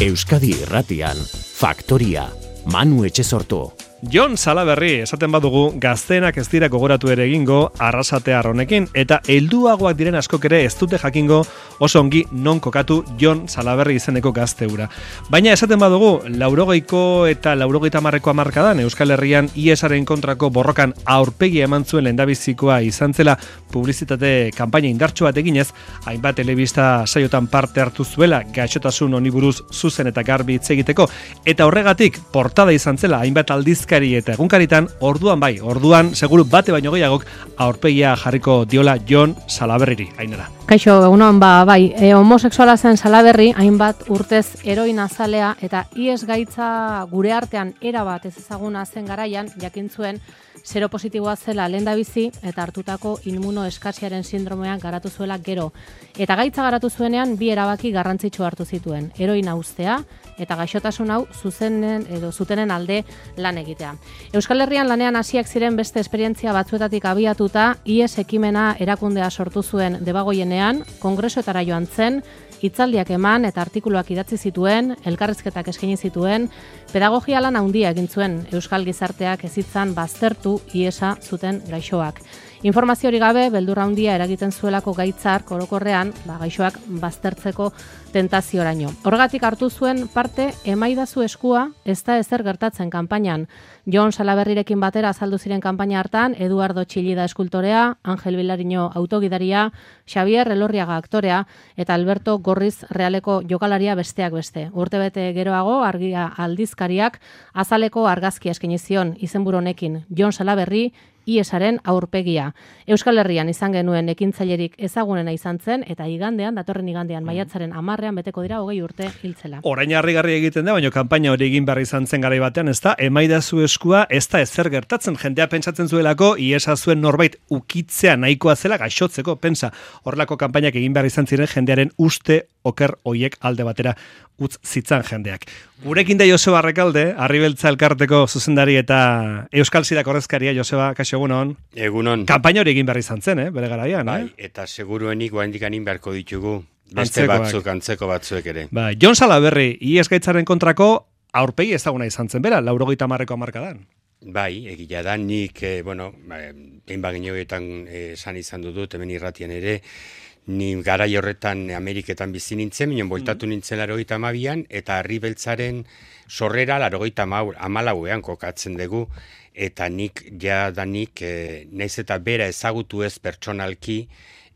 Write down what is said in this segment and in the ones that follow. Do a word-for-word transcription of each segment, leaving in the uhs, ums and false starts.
Euskadi Irratian, Faktoria, Manu Etxesortu. Jon Salaberri, esaten badugu, gazteenak ez dira gogoratu ere egingo arrasatear honekin, eta helduagoak diren askok ere ez dute jakingo oso ongi non kokatu Jon Salaberri izeneko gazte hura. Baina esaten badugu, laurogeiko eta laurogeita hamarreko hamarkadan Euskal Herrian iesaren kontrako borrokan aurpegi eman zuen lehendabizikoa izan zela publizitate kanpaina indartsu bat eginez, hainbat telebista saiotan parte hartu zuela gaixotasun honi buruz zuzen eta garbi hitz egiteko, eta horregatik portada izan zela hainbat aldizkari eta egunkaritan, orduan bai, orduan seguru bate baino gehiagok aurpegia jarriko diola Jon Salaberriri, Ainara. Kaixo, egunon, ba, bai, e, homosexuala zen Salaberri, hainbat urtez heroin azalea eta ies gaitza gure artean erabat ez ezaguna zen garaian, jakin zuen seropositiboa zela lehendabizi eta hartutako inmunoeskasiaren sindromean garatu zuela gero. Eta gaitza garatu zuenean bi erabaki garrantzitsu hartu zituen, heroina uztea eta gaixotasun hau zuzenen edo zutenen alde lan egitea. Euskal Herrian lanean hasiak ziren beste esperientzia batzuetatik abiatuta, ies ekimena erakundea sortu zuen Debagoienean, kongresuetara joan zen, hitzaldiak eman eta artikuluak idatzi zituen, elkarrizketak eskaini zituen, pedagogia lan handia egin zuen Euskal gizarteak ezitzan baztertu iesa zuten gaixoak. Informazio hori gabe, beldurra handia eragiten zuelako gaitzar orokorrean, ba, gaixoak baztertzeko tentazioraino. Horregatik hartu zuen parte emaidazu eskua ez da ezer gertatzen kanpainan. Jon Salaberrirekin batera azaldu ziren kanpaina hartan, Eduardo Txillida eskultorea, Angel Bilariño autogidaria, Xavier Elorriaga aktorea eta Alberto Gorriz Realeko jokalaria besteak beste. Urtebete geroago argia aldizkariak azaleko argazkia eskaini zion izenburu honekin Jon Salaberri iesaren aurpegia. Euskal Herrian izan genuen ekintzailerik ezagunena izan zen eta igandean, datorren igandean maiatzaren hamarrean beteko dira hogei urte hiltzela. Orain harrigarria egiten da, baina kanpaina hori egin behar izan zen garai batean, ez da, emaidazu eskua ez da ezer gertatzen, jendea pentsatzen zuelako iesa zuen norbait ukitzea nahikoa zela gaixotzeko, pensa, horrelako kanpainak egin behar izan ziren jendearen uste oker hoiek alde batera utz zitzan jendeak. Gurekin da Joseba Arrekalde, Arribeltza elkarteko zuzendari eta Euskal Sidak ordezkaria. Joseba, kaixo, egunon. Egunon. Kanpaina hori egin behar izan zen, eh, bere garaian. Bai, eh? eta seguruenik oraindik anin beharko ditugu. Beste Antzekoak. batzuk, antzeko batzuek ere. Bai, Jon Salaberri, ies gaitzaren kontrako aurpegi ezaguna izan zen, bera, laurogeita hamarreko hamarkadan. Bai, egia da, nik, eh, bueno, behin bagineoetan esan izan dudut, hemen irratian ere, ni garai horretan Ameriketan bizi nintzen, minon boltatu nintzen laurogeita hamabian, eta Arribeltzaren sorrera laurogeita hamalauean kokatzen dugu, eta nik jadanik, e, naiz eta bera ezagutu ez pertsonalki,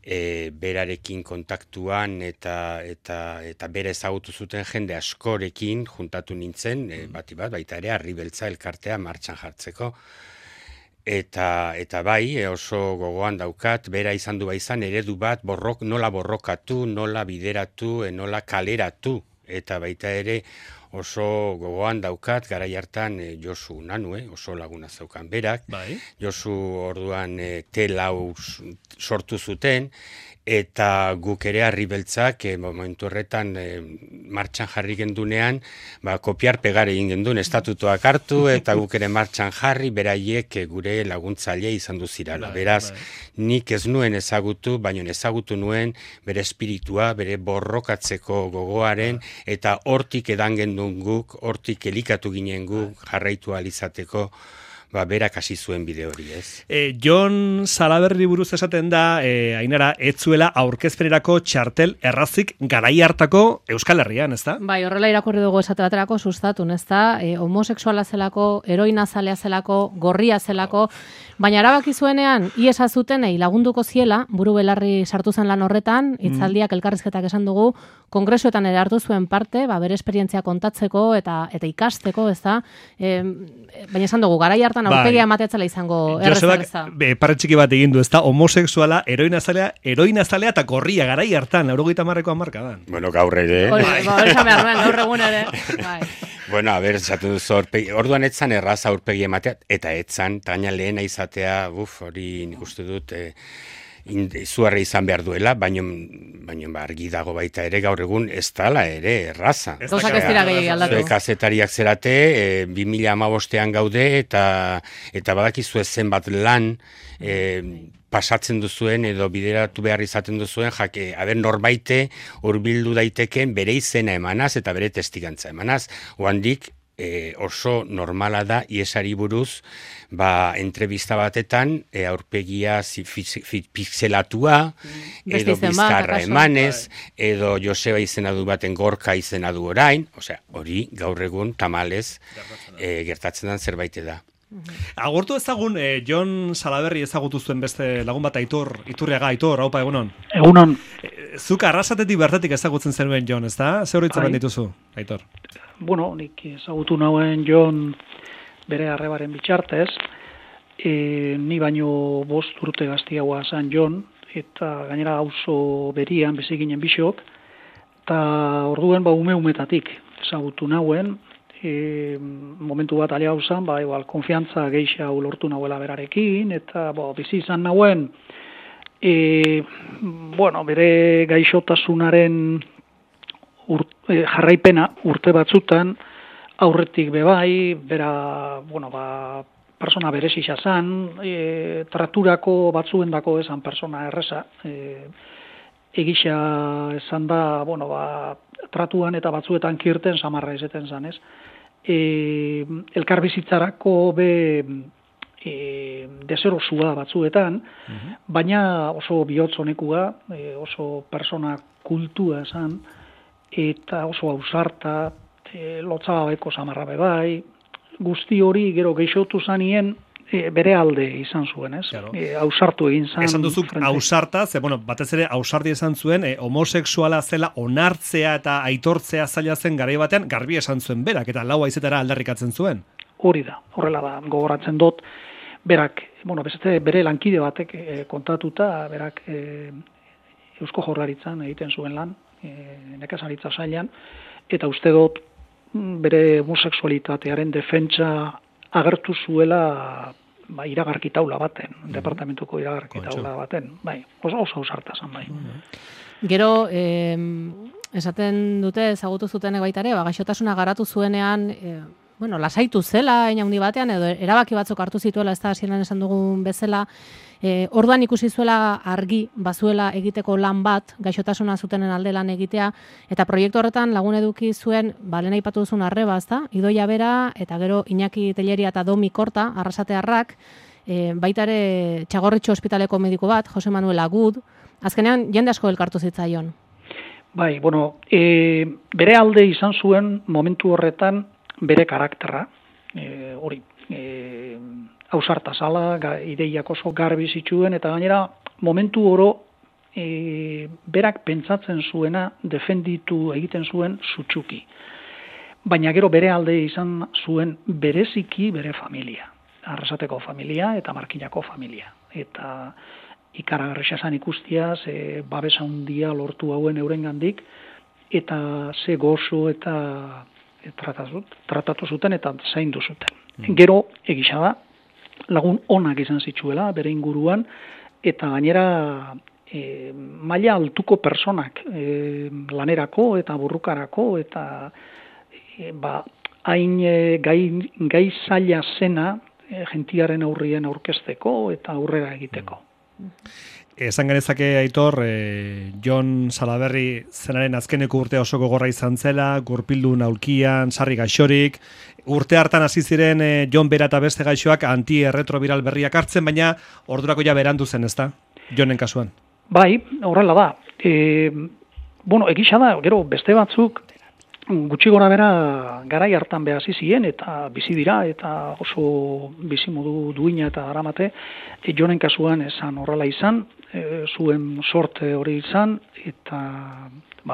e, berarekin kontaktuan eta eta eta bera ezagutu zuten jende askorekin juntatu nintzen, e, bati bat, baita ere Arribeltza elkartea martxan jartzeko. Eta, eta bai, oso gogoan daukat, bera izan du izan eredu bat, borrok, nola borrokatu, nola bideratu, nola kaleratu. Eta baita ere oso gogoan daukat, garai hartan e, Josu Nanu, eh, oso laguna zeukan berak. Bai. Josu orduan e, telau sortu zuten, eta guk ere Arribeltzak e, momentu horretan e, martxan jarri gendunean, ba, kopiar pegar egin gendun, estatutoak hartu, eta guk ere martxan jarri, beraiek e, gure laguntzaile izan duzirala. Bai, Beraz, bai. nik ez nuen ezagutu, baino ezagutu nuen bere espiritua, bere borrokatzeko gogoaren, eta hortik edan gendun guk, hortik elikatu ginen guk, jarraitu alizateko, ba, berak hasi zuen bide hori, ez? E, Jon Salaberri buruz esaten da, e, Ainara, ez zuela aurkezpenerako txartel errazik garai hartako Euskal Herrian, ez da? Bai, horrela irakurri dugu esate baterako sustatun, ez da? E, homosexuala zelako, heroina zalea zelako, gorria zelako, baina erabaki zuenean, iesa zutenei lagunduko ziela, buru belarri sartu zen lan horretan, hitzaldiak elkarrizketak esan dugu, kongresuetan ere hartu zuen parte, ba, bere esperientzia kontatzeko eta eta ikasteko, ez da? E, baina esan dugu, garai hartan aurpegia emateatzela izango errezaleza. Josebak, pare txiki bat egin du, ez da, homosexuala, heroina zalea, heroina zalea eta gorria garai hartan, laurogeita hamarreko hamarkadan. Bueno, gaur ere. Hori, ba, esan behar nuen, gaur egun ere. Bai. Bueno, a ber, esatu duzu aurpegi, orduan etzan erraza aurpegi ematea, eta etzan, taina lehena izatea, uf, hori nik uste dut, e, izugarri izan behar duela, baino, baino ba, argi dago baita ere gaur egun ez dala ere erraza. Gauzak ez dira gehiago aldatu. Zuek kazetariak zerate, e, bi mila hamabostean gaude, eta eta badakizu zenbat lan e, pasatzen duzuen edo bideratu behar izaten duzuen, jake, aber norbaite hurbildu daiteken bere izena emanaz eta bere testigantza emanaz. Oandik, E, oso normala da iesari buruz ba, entrevista batetan e, aurpegia zi, fi, fi, pixelatua edo bizkarra emanez edo Joseba izena du baten Gorka izena du orain, osea, hori gaur egun tamalez e, gertatzen den zerbait da. Agurtu ezagun, eh, Jon Salaberri ezagutu zuen beste lagun bat Aitor, Iturriaga, Aitor, haupa, egunon. Egunon. E, zuk arrasatetik bertatik ezagutzen zenuen Jon, ez da? Zer horitzen dituzu, Aitor? Bueno, nik ezagutu nauen Jon bere arrebaren bitxartez, e, ni baino bost urte gaztiagoa zan Jon, eta gainera auzo berian beziginen bisok, eta orduen ba ume-umetatik ezagutu nauen, e, momentu bat alea hausan, ba, igual, konfiantza geixa lortu nauela berarekin, eta bo, bizi izan nauen, e, bueno, bere gaixotasunaren ur, e, jarraipena urte batzutan, aurretik bebai, bera, bueno, ba, persona berezisa zan, e, traturako batzuendako esan persona erreza, e, egisa esan da, bueno, ba, tratuan eta batzuetan kirten samarra izeten zan, ez? E, elkarbizitzarako be e, deserosua batzuetan, uh-huh. baina oso bihotz honekua, e, oso persona kultua esan, eta oso ausarta, e, lotzababeko samarra bebai, guzti hori gero geixotu zanien, E, bere alde izan zuen, ez? Claro. E, ausartu egin zan. Esan duzuk ausarta, ze, bueno, batez ere ausarti esan zuen, e, homosexuala zela onartzea eta aitortzea zaila zen garai batean, garbi esan zuen berak, eta lau haizetara aldarrikatzen zuen. Hori da, horrela da, gogoratzen dut, berak, bueno, bezete bere lankide batek e, kontatuta, berak e, Eusko Jaurlaritzan egiten zuen lan, e, nekazaritza sailan, eta uste dut bere homosexualitatearen defentsa agertu zuela ba, iragarki taula baten, mm-hmm. departamentuko iragarki taula baten, bai, oso oso ausarta zan, bai. Mm-hmm. Gero, eh, esaten dute, ezagutu zutenek baita ere, ba, gaixotasuna garatu zuenean, eh, bueno, lasaitu zela, hein handi batean, edo erabaki batzuk hartu zituela, ez da hasieran esan dugun bezala, E, orduan ikusi zuela argi bazuela egiteko lan bat, gaixotasuna zutenen alde lan egitea, eta proiektu horretan lagun eduki zuen, ba, lehen aipatu duzun arreba, ezta? Idoia Bera, eta gero Iñaki Telleria eta Domi Korta, arrasatearrak, e, baita ere Txagorritxu ospitaleko mediko bat, Jose Manuel Agud, azkenean jende asko elkartu zitzaion. Bai, bueno, e, bere alde izan zuen momentu horretan bere karakterra, e, hori, e, ausarta zala, ideiak oso garbi zituen, eta gainera momentu oro e, berak pentsatzen zuena defenditu egiten zuen sutsuki. Baina gero bere alde izan zuen bereziki bere familia. Arrasateko familia eta Markinako familia. Eta ikaragarria zan ikustia, ze babesa handia lortu hauen eurengandik, eta ze gozo eta e, tratatu, tratatu zuten eta zaindu zuten. Mm. Gero egisa da, lagun onak izan zitsuela, bere inguruan, eta gainera e, maila altuko personak e, lanerako eta burrukarako, eta e, ba, hain e, gai, gai zaila zena e, gentiaren aurrien aurkezteko eta aurrera egiteko. Esan genezake, Aitor, eh, Jon Salaberri zenaren azkeneko urte oso gogorra izan zela, gurpildu naulkian, sarri gaixorik, urte hartan hasi ziren eh, Jon Bera eta beste gaixoak anti-erretroviral berriak hartzen, baina ordurako ja berandu zen, ezta? Jonen kasuan. Bai, horrela da. E, bueno, egisa da, gero beste batzuk, gutxi gora bera garai hartan behasi ziren eta bizi dira eta oso bizi modu duina eta aramate, e, Jonen kasuan esan horrela izan, e, zuen sorte hori izan, eta ba bueno,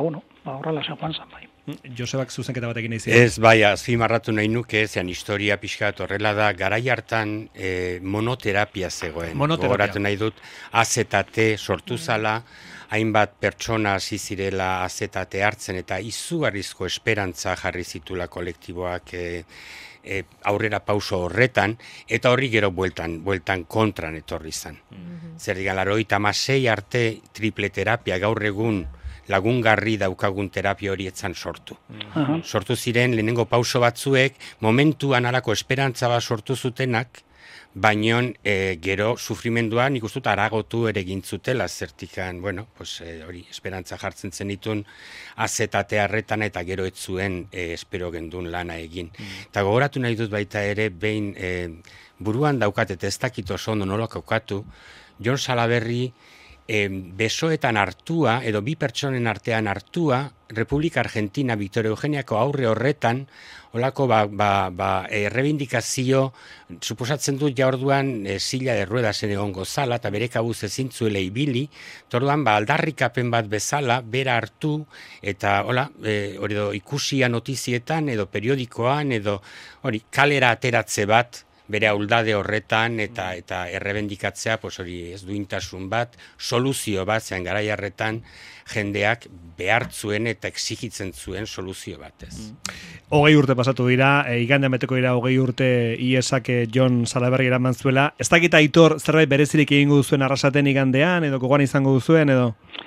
ba, horrela zen joan zan bai. Josebak zuzenketa batekin nahi ziren. Ez, bai, azpimarratu nahi nuke, zean historia pixkat horrela da, garai hartan e, monoterapia zegoen. Monoterapia. Gogoratu nahi dut, azetate sortu zala, hainbat pertsona hasi zirela azetate hartzen, eta izugarrizko esperantza jarri zitula kolektiboak e, e, aurrera pauso horretan, eta horri gero bueltan, bueltan kontran etorri zan. Mm-hmm. Zer digan, larogeita hamasei arte triple terapia gaur egun lagungarri daukagun terapia hori etzan sortu. Uh-huh. Sortu ziren lehenengo pauso batzuek, momentuan alako esperantza bat sortu zutenak, baino e, gero sufrimendua nik uste dut aragotu ere gintzutela, zertikan, bueno, pues, e, hori esperantza jartzen zenitun azetate harretan eta gero ez zuen e, espero gendun lana egin. Eta gogoratu nahi dut baita ere, behin e, buruan daukat eta ez dakit oso ondo nola kaukatu, Jon Salaberri E, besoetan hartua, edo bi pertsonen artean hartua, Republika Argentina, Victoria Eugeniako aurre horretan, olako ba, ba, ba, errebindikazio, suposatzen dut ja orduan e, silla de ruedasen egongo zala, eta bere kabuz ezin zuela ibili, orduan ba, aldarrikapen bat bezala, bera hartu, eta hola, e, hori do, ikusia notizietan, edo periodikoan, edo hori, kalera ateratze bat, bere auldade horretan eta eta errebendikatzea, pues hori ez duintasun bat, soluzio bat, zean garai harretan jendeak behartzuen eta exigitzen zuen soluzio bat, ez. Hogei urte pasatu dira, e, igandean beteko dira hogei urte iesak Jon Salaberri eraman zuela. Ez dakit Aitor zerbait berezirik egingo duzuen arrasaten igandean, edo gogoan izango duzuen, edo?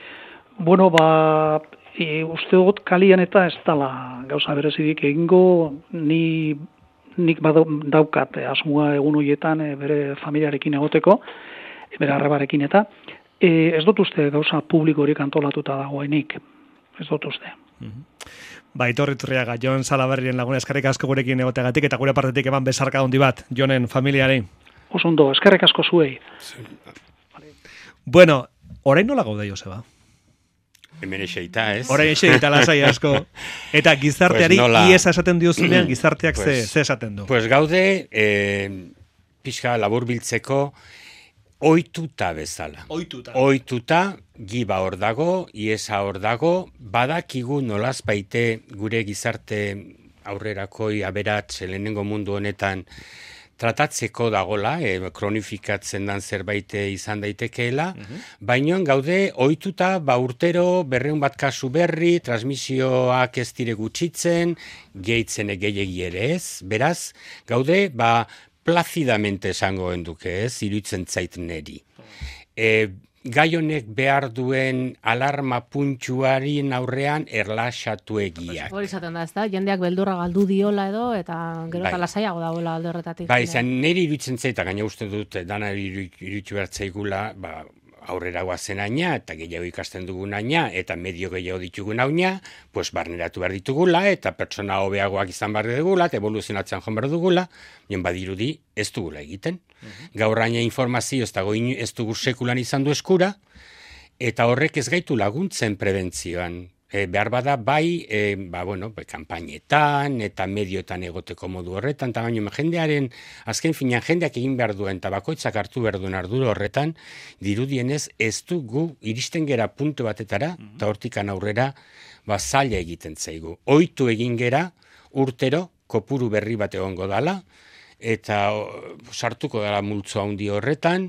Bueno, ba, e, uste dut kalian eta ez dala gauza berezirik egingo, ni nik badaukat asmoa egun horietan e, bere familiarekin egoteko, e, bere arrebarekin eta, e, ez dut uste gauza publikorik antolatuta dagoenik, ez dut uste. Mm-hmm. Ba, Aitor Iturriaga, Jon Salaberriren laguna, eskerrik asko gurekin egoteagatik eta gure partetik eman bezarka handi bat, Jonen familiari. Oso ondo, eskerrik asko zuei. Bueno, orain nola gaude, Joseba? Hemen eseita, ez? Orain eseita lasai asko. Eta gizarteari pues nola... iesa esaten diozunean, gizarteak pues, ze, ze esaten du? Pues gaude, eh, pixka labur biltzeko, oituta bezala. Oituta. Oituta, giba hor dago, iesa hor dago, badakigu nolaz baite gure gizarte aurrerakoi aberatz lehenengo mundu honetan tratatzeko dagola, e, kronifikatzen dan zerbait izan daitekeela, uh-huh. baino gaude ohituta ba urtero berreun bat kasu berri, transmisioak ez dire gutxitzen, gehitzen gehiegi ere ez, beraz, gaude ba plazidamente esango enduke ez, iruditzen zait neri. E, gai honek behar duen alarma puntxuaren aurrean erlaxatu egiak. Hori izaten da, ez da? Jendeak beldurra galdu diola edo, eta gero eta lasaiago dagoela alde horretatik. Bai, izan, niri iruditzen zait, eta gaina uste dut, dana iruditu bertzaigula, ba, aurrera guazen aina, eta gehiago ikasten dugun aina, eta medio gehiago ditugun aina, pues barneratu behar ditugula, eta pertsona hobeagoak izan behar dugula, eta evoluzionatzen joan behar dugula, nien badirudi ez dugula egiten. Uh-huh. Gaur aina informazio ez dago ez dugu sekulan izan du eskura, eta horrek ez gaitu laguntzen prebentzioan. E, behar bada bai, e, ba, bueno, be, kampainetan eta medioetan egoteko modu horretan, eta baino jendearen, azken finean jendeak egin behar duen, eta bakoitzak hartu behar duen ardura horretan, dirudienez ez dugu iristen gera puntu batetara, eta mm-hmm. hortikan aurrera, ba, zaila egiten zaigu. Ohitu egin gera, urtero, kopuru berri bat egongo dala, eta o, sartuko dala multzo handi horretan,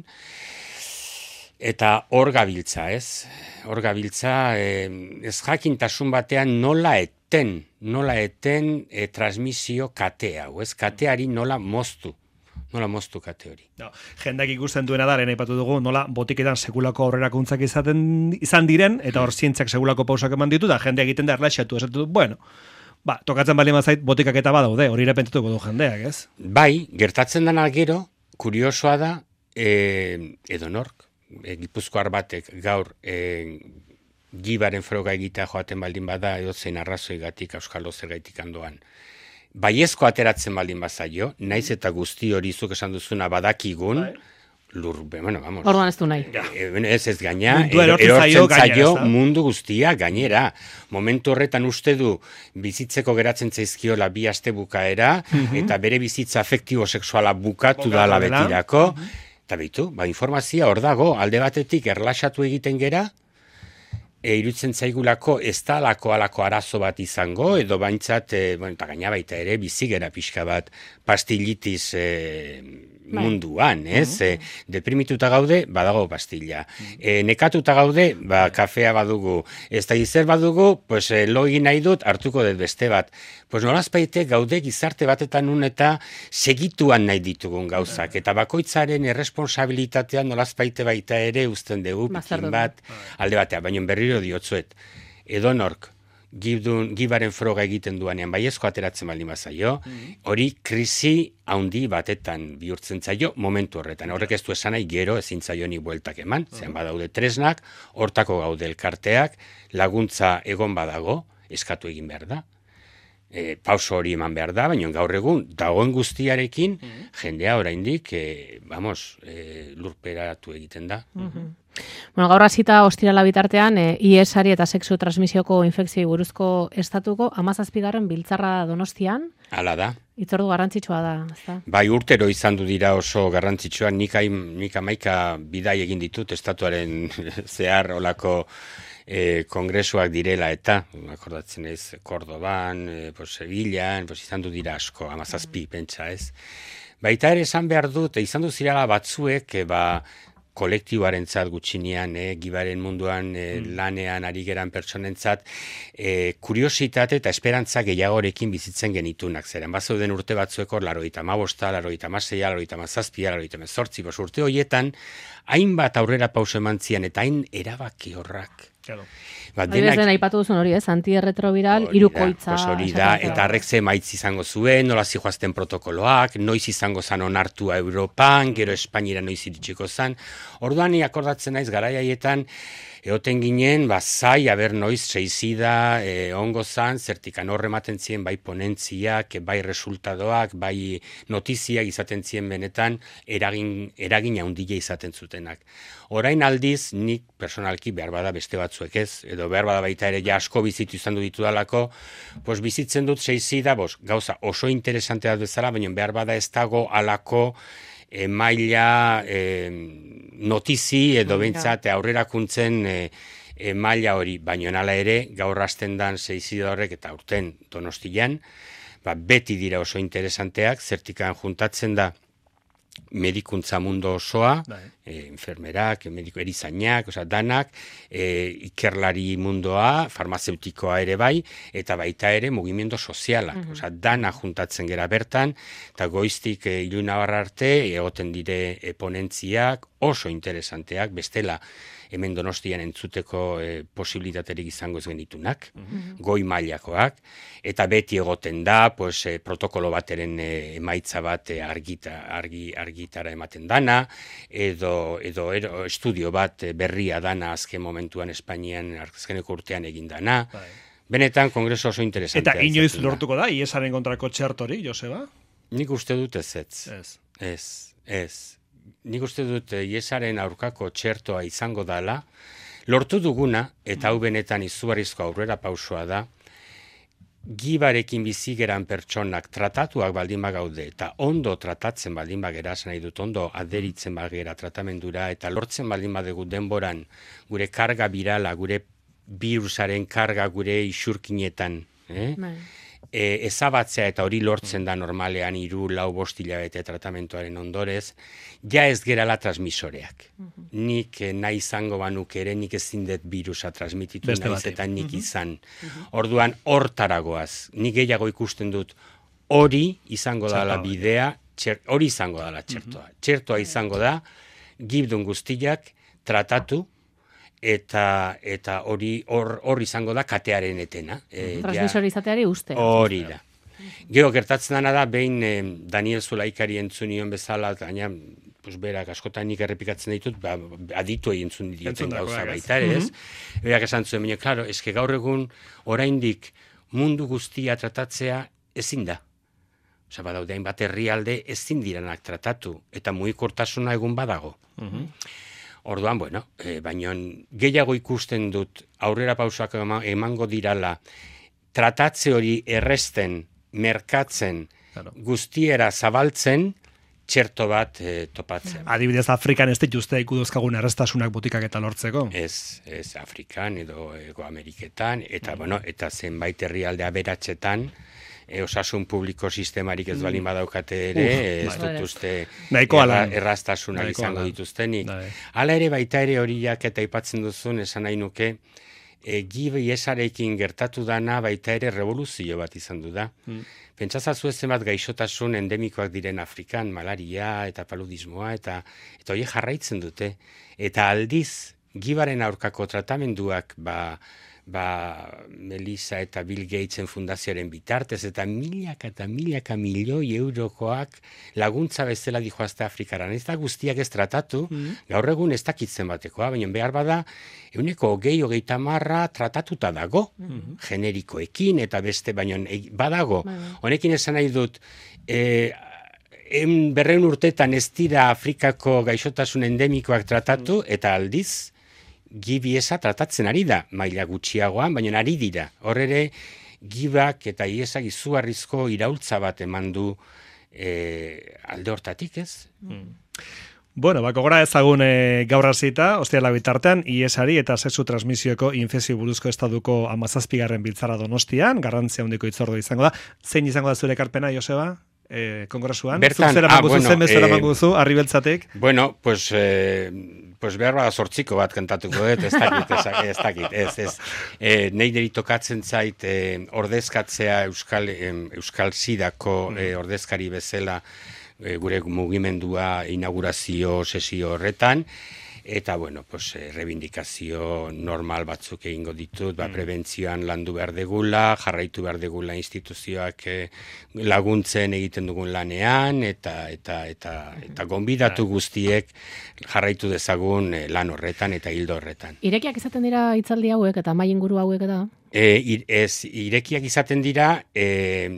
eta hor gabiltza, ez? Hor gabiltza, eh, ez jakintasun batean nola eten, nola eten e, transmisio kate hau, ez? Kateari nola moztu, nola moztu kate hori. No, jendak ikusten duena da, lehen aipatu dugu, nola botiketan sekulako aurrerakuntzak izaten izan diren, eta hor zientziak sekulako pausak eman ditu, da jende egiten da erlaxatu, esatu du, bueno, ba, tokatzen bali mazait botikak eta badaude, hori ere pentsatuko du jendeak, ez? Bai, gertatzen dena gero, kuriosoa da, e, edo nork, E, Gipuzkoar batek gaur e, gibaren froga egitea joaten baldin bada edo zein arrazoigatik euskal zergaitik andoan. Baiezko ateratzen baldin bazaio, naiz eta guzti hori zuk esan duzuna badakigun, lur, bueno, vamos. Orduan ez du nahi. E, ez ez gaina, erortzen zaio mundu guztia gainera. Momentu horretan uste du bizitzeko geratzen zaizkiola bi aste bukaera, mm-hmm. eta bere bizitza afektibo-sexuala bukatu dala betirako, mm-hmm. Eta bitu, ba, informazia hor dago, alde batetik erlaxatu egiten gera, E, irutzen zaigulako ez da alako alako arazo bat izango, edo baintzat, e, bueno, eta gaina baita ere, bizigera pixka bat pastillitiz e, munduan, ez? Mm -hmm. e, deprimituta gaude, badago pastilla. Mm -hmm. e, nekatuta gaude, ba, kafea badugu. Ez da izer badugu, pues, e, lo egin nahi dut, hartuko dut beste bat. Pues nolazpaite gaude gizarte batetan nun eta segituan nahi ditugun gauzak. Eta bakoitzaren erresponsabilitatea nolazpaite baita ere uzten dugu, pikin bat, alde batea, baina berriro diotzuet. Edonork, gibdun, gibaren froga egiten duanean, baiezko ateratzen baldin bazaio, hori krisi haundi batetan bihurtzen zaio momentu horretan. Horrek ez du esan nahi gero ezin zaionik bueltak eman, zen badaude tresnak, hortako gaude elkarteak, laguntza egon badago, eskatu egin behar da. E, pauso hori eman behar da, baina gaur egun dagoen guztiarekin mm-hmm. jendea oraindik e, vamos, e, lurperatu egiten da. Mm-hmm. Bueno, gaur hasita ostirala bitartean, e, I S ari eta sexu transmisioko infekzioi buruzko estatuko hamazazpigarren biltzarra Donostian. Hala da. Itzordu garrantzitsua da, ezta? Bai, urtero izan du dira oso garrantzitsua, nik, nik amaika bidai egin ditut estatuaren zehar olako E, kongresuak direla eta, akordatzen ez, Kordoban, e, pues, Sevillan, pues, izan du dira asko, amazazpi, mm. pentsa ez. Baita ere esan behar dut, izan du zirala batzuek, e, ba, kolektiboaren zat gutxinean, e, gibaren munduan e, mm. lanean ari geran pertsonentzat, e, kuriositate eta esperantza gehiagorekin bizitzen genitunak zeren. Bazauden urte batzueko larogeita hamabosta, larogeita hamaseia, larogeita hamazazpia, larogeita hemezortzi, bos urte horietan, hainbat aurrera pauso eman zian eta hain erabaki horrak. Claro. Ba, denak... Adibidez, aipatu duzun hori, ez? Antirretroviral, hirukoitza. Pues hori da, eta harrek ze maitz izango zuen, nola zijoazten protokoloak, noiz izango zan onartua Europan, gero Espainiera noiz iritsiko zan. Orduan, akordatzen naiz, garaiaietan, eoten ginen, ba, zai, aber noiz, seizida, e, ongo zan, zertikan horrematen ziren, bai ponentziak, bai resultadoak, bai notiziak izaten ziren benetan, eragin, eragin haundile izaten zutenak. Orain aldiz, nik personalki behar bada beste batzuek ez, edo behar bada baita ere ja asko bizitu izan du ditudalako, pues bizitzen dut seizida, bos, gauza oso interesantea bezala, baina behar bada ez dago alako e, maila e, notizi edo behintzat aurrerakuntzen e, e, maila hori, baina nala ere gaur hasten dan seizida horrek eta urten Donostian, ba, beti dira oso interesanteak, zertikan juntatzen da medikuntza mundu osoa, e, enfermerak, mediko erizainak, oza, danak, e, ikerlari mundua, farmazeutikoa ere bai, eta baita ere mugimendu sozialak, uh-huh. oza, dana juntatzen gera bertan, eta goiztik e, Ilunabarra arte, egoten dire e, ponentziak, oso interesanteak, bestela, hemen Donostian entzuteko e, posibilitaterik izango ez genitunak, uh-huh. goi mailakoak, eta beti egoten da, pues, e, protokolo bateren e, emaitza bat e, argita, argi, argitara ematen dana, edo, edo, edo estudio bat e, berria dana azken momentuan Espainian azkeneko urtean egin dana. Bai. Benetan, kongreso oso interesantea. Eta inoiz lortuko da, I S aren kontrako txertori, Joseba? Nik uste dut ez ez. Ez. Ez, ez. Nik uste dut I S aren aurkako txertoa izango dala, lortu duguna, eta hau benetan izugarrizko aurrera pausoa da, gibarekin bizigeran pertsonak tratatuak baldin bagaude, eta ondo tratatzen baldin bagera, nahi dut ondo aderitzen bagera tratamendura, eta lortzen baldin badegu denboran gure karga birala, gure virusaren karga gure isurkinetan, eh? E, ezabatzea eta hori lortzen da normalean hiru lau bost hilabete tratamentuaren ondorez, ja ez gerala transmisoreak. Uh-huh. Nik eh, nahi izango banuk ere, nik ezin dut virusa transmititu nahiz eta nik uh-huh. izan. Uh-huh. Orduan hortaragoaz, nik gehiago ikusten dut hori izango dala bidea, txer, hori izango dala txertoa. Uh-huh. Txertoa izango da, gibdun guztiak tratatu, eta eta hori hor hor izango da katearen etena. E, Transmisorizateari uste. Hori da. Gero gertatzen dana da, behin eh, Daniel Zulaikari entzunion bezala, gaina, pues, berak askotan nik errepikatzen ditut, ba, aditu egin zuen dioten gauza baita ere, ez? Mm-hmm. Berak esan zuen, baina, klaro, eske gaur egun oraindik mundu guztia tratatzea ezin da. Osa, badaude hainbat herrialde ezin diranak tratatu, eta mugikortasuna egun badago. Mm-hmm. Orduan, bueno, e, baina gehiago ikusten dut aurrera pausoak emango dirala, tratatze hori erresten, merkatzen, claro. Guztiera zabaltzen, txerto bat e, topatzen. Adibidez, Afrikan ez dituzte ikudozkagun errestasunak botikak eta lortzeko? Ez, ez Afrikan edo Ego Ameriketan, eta, mm. bueno, eta zenbait herrialde aberatsetan, E, osasun publiko sistemarik ez baldin badaukate ere, Uf, ez dut uste erra, erraztasunak izango dituztenik. Hala ere baita ere horiak eta aipatzen duzun, esan nahi nuke, e, gibi esarekin gertatu dana baita ere revoluzio bat izan du da. Mm. Pentsazazu ez zenbat gaixotasun endemikoak diren Afrikan, malaria eta paludismoa, eta eta horiek jarraitzen dute. Eta aldiz, gibaren aurkako tratamenduak, ba, ba, Melissa eta Bill Gatesen fundazioaren bitartez, eta milaka eta milaka milioi eurokoak laguntza bezala dijoazte Afrikaran. Ez da guztiak ez tratatu, mm. gaur egun ez dakitzen batekoa, baina behar bada, euneko hogei, hogeita marra tratatuta dago, mm. generikoekin, eta beste, baina badago. Honekin esan nahi dut, e, en berreun urtetan ez dira Afrikako gaixotasun endemikoak tratatu, mm. eta aldiz, gibiesa tratatzen ari da, maila gutxiagoan, baina ari dira. Hor ere, gibak eta iesak izugarrizko iraultza bat eman du e, alde hortatik, ez? Mm. Bueno, bako gora ezagun e, gaur hasita, ostiala bitartean, iesari eta sexu transmisioko infekzio buruzko estaduko hamazazpigarren biltzara Donostian, garrantzia handiko hitzordu izango da. Zein izango da zure ekarpena, Joseba? Eh, kongresuan? Bertan, Zuzera ah, manguzu, bueno, zen bezala eh, manguzu, arribeltzatek? Bueno, pues... Eh, pues behar bada sortziko bat kantatuko dut, ez dakit, ez dakit, ez, ez. E, nei deri tokatzen zait e, ordezkatzea Euskal, em, Euskal Sidako e, ordezkari bezala e, gure mugimendua inaugurazio sesio horretan, eta, bueno, pues, e, rebindikazio normal batzuk egingo ditut, ba, prebentzioan landu behar degula, jarraitu behar degula instituzioak e, laguntzen egiten dugun lanean, eta eta eta eta gonbidatu guztiek jarraitu dezagun e, lan horretan eta hildo horretan. Irekiak izaten dira hitzaldi hauek eta mai inguru hauek da? E, ir, ez, irekiak izaten dira e,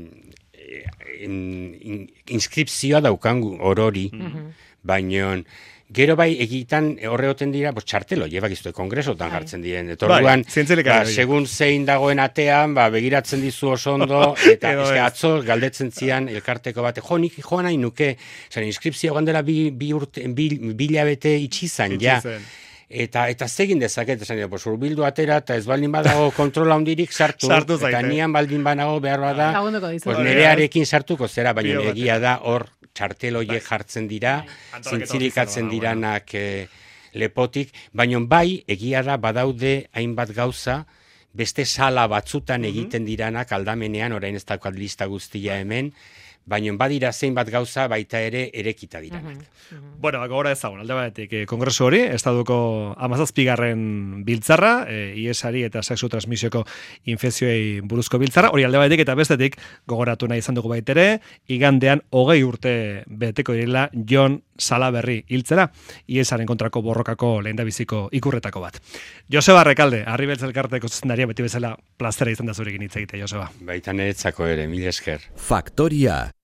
in, in, inskripzioa daukan orori, mm-hmm. baino gero bai egitan horreoten dira, pues txartelo, jebak izte kongresotan jartzen diren. Eta orduan, ba, segun zein dagoen atean, ba, begiratzen dizu oso ondo, eta eske atzo galdetzen zian elkarteko bate, jo, nik joan nahi nuke, zaren inskripzioa gandela bi, bi, urte, bi, bi labete itxizan, ja. Eta eta zegin dezaket, esan dira, pues urbildu atera, eta ez baldin badago kontrola hundirik sartu, sartu eta nian baldin banago behar bada, pues nerearekin sartuko zera, baina egia da hor, txarteloiek jartzen dira, zintzilikatzen diranak e, lepotik, baina bai, egia da badaude hainbat gauza, beste sala batzutan egiten diranak aldamenean, orain ez dagoat lista guztia hemen, baina badira zein bat gauza baita ere erekita diranak. Bueno, gora ezagun, alde batetik, eh, kongresu hori, estaduko hamazazpigarren biltzarra, eh, iesari eta sexu transmisioko infekzioei buruzko biltzarra, hori alde batetik eta bestetik gogoratu nahi izan dugu baitere, igandean hogei urte beteko direla Jon Salaberri hiltzera, iesaren kontrako borrokako lehendabiziko ikurretako bat. Joseba Rekalde, Arribeltz elkarteko zuzendaria beti bezala plazera izan da zurekin hitz egitea, Joseba. Baita niretzako ere, mil esker. Faktoria.